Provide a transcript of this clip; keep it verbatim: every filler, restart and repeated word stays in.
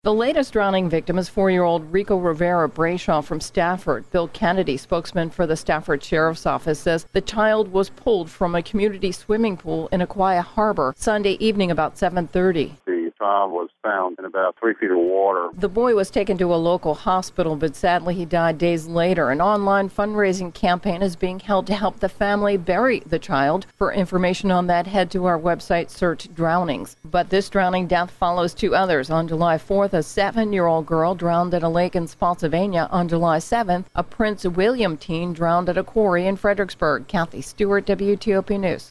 The latest drowning victim is four-year-old Rico Rivera Brayshaw from Stafford. Bill Kennedy, spokesman for the Stafford Sheriff's Office, says the child was pulled from a community swimming pool in Aquia Harbor Sunday evening about seven thirty. The child was found in about three feet of water. The boy was taken to a local hospital, but sadly he died days later. An online fundraising campaign is being held to help the family bury the child. For information on that, head to our website, search drownings. But this drowning death follows two others. On July fourth, a seven-year-old girl drowned at a lake in Spotsylvania. On July seventh, a Prince William teen drowned at a quarry in Fredericksburg. Kathy Stewart, W T O P News.